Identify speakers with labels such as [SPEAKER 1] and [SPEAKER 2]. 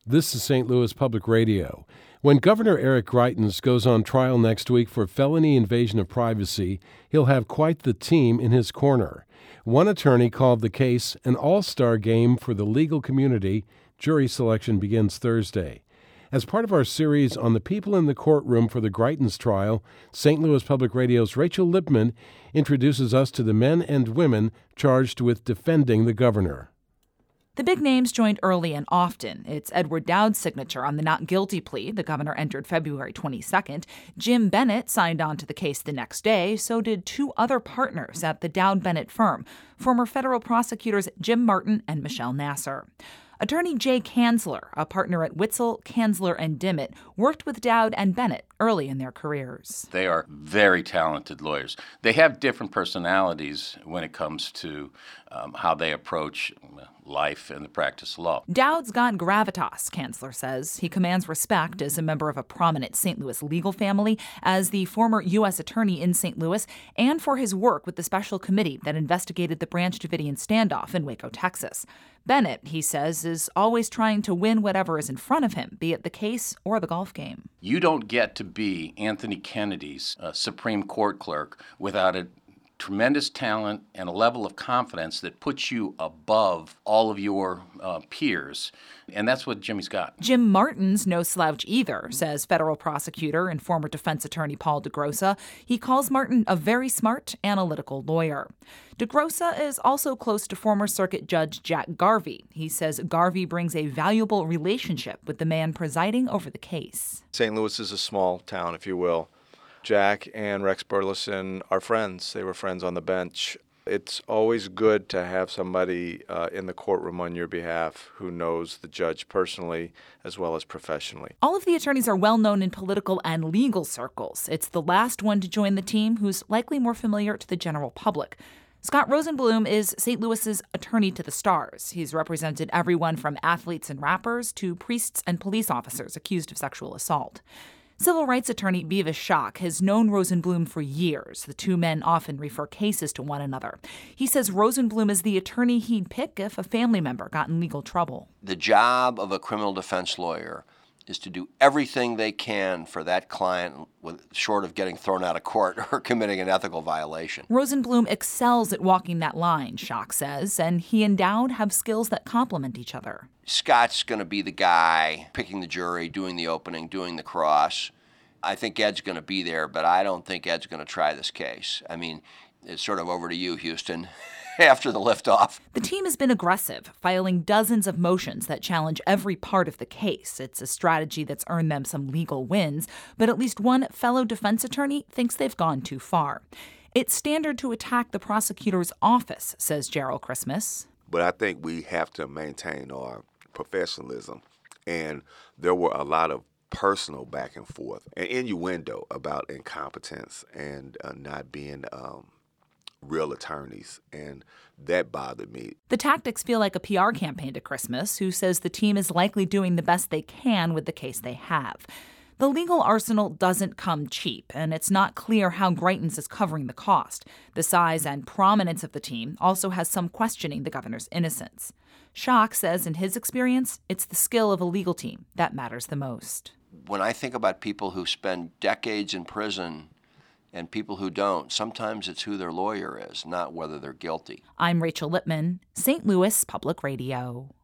[SPEAKER 1] This is St. Louis Public Radio. When Governor Eric Greitens goes on trial next week for felony invasion of privacy, he'll have quite the team in his corner. One attorney called the case an all-star game for the legal community. Jury selection begins Thursday. As part of our series on the people in the courtroom for the Greitens trial, St. Louis Public Radio's Rachel Lipman introduces us to the men and women charged with defending the governor.
[SPEAKER 2] The big names joined early and often. It's Edward Dowd's signature on the not guilty plea the governor entered February 22nd. Jim Bennett signed on to the case the next day. So did two other partners at the Dowd-Bennett firm, former federal prosecutors Jim Martin and Michelle Nasser. Attorney Jay Kanzler, a partner at Witzel, Kanzler, and Dimmitt, worked with Dowd and Bennett early in their careers.
[SPEAKER 3] They are very talented lawyers. They have different personalities when it comes to how they approach life and the practice of law.
[SPEAKER 2] Dowd's got gravitas, Kanzler says. He commands respect as a member of a prominent St. Louis legal family, as the former U.S. attorney in St. Louis, and for his work with the special committee that investigated the Branch Davidian standoff in Waco, Texas. Bennett, he says, is always trying to win whatever is in front of him, be it the case or the golf game.
[SPEAKER 3] You don't get to be Anthony Kennedy's Supreme Court clerk without a tremendous talent and a level of confidence that puts you above all of your peers. And that's what Jimmy's got.
[SPEAKER 2] Jim Martin's no slouch either, says federal prosecutor and former defense attorney Paul DeGrossa. He calls Martin a very smart, analytical lawyer. DeGrossa is also close to former circuit judge Jack Garvey. He says Garvey brings a valuable relationship with the man presiding over the case.
[SPEAKER 4] St. Louis is a small town, if you will. Jack and Rex Burleson are friends. They were friends on the bench. It's always good to have somebody in the courtroom on your behalf who knows the judge personally as well as professionally.
[SPEAKER 2] All of the attorneys are well known in political and legal circles. It's the last one to join the team who's likely more familiar to the general public. Scott Rosenblum is St. Louis's attorney to the stars. He's represented everyone from athletes and rappers to priests and police officers accused of sexual assault. Civil rights attorney Beavis Schock has known Rosenblum for years. The two men often refer cases to one another. He says Rosenblum is the attorney he'd pick if a family member got in legal trouble.
[SPEAKER 5] The job of a criminal defense lawyer is to do everything they can for that client short of getting thrown out of court or committing an ethical violation.
[SPEAKER 2] Rosenblum excels at walking that line, Schock says, and he and Dowd have skills that complement each other.
[SPEAKER 5] Scott's going to be the guy picking the jury, doing the opening, doing the cross. I think Ed's going to be there, but I don't think Ed's going to try this case. I mean, it's sort of over to you, Houston, after the liftoff.
[SPEAKER 2] The team has been aggressive, filing dozens of motions that challenge every part of the case. It's a strategy that's earned them some legal wins, but at least one fellow defense attorney thinks they've gone too far. It's standard to attack the prosecutor's office, says Gerald Christmas.
[SPEAKER 6] But I think we have to maintain our professionalism. And there were a lot of personal back and forth and innuendo about incompetence and not being real attorneys, and that bothered me.
[SPEAKER 2] The tactics feel like a PR campaign to Christmas, who says the team is likely doing the best they can with the case they have. The legal arsenal doesn't come cheap, and it's not clear how Greitens is covering the cost. The size and prominence of the team also has some questioning the governor's innocence. Schock says in his experience, it's the skill of a legal team that matters the most.
[SPEAKER 5] When I think about people who spend decades in prison and people who don't, sometimes it's who their lawyer is, not whether they're guilty.
[SPEAKER 2] I'm Rachel Lipman, St. Louis Public Radio.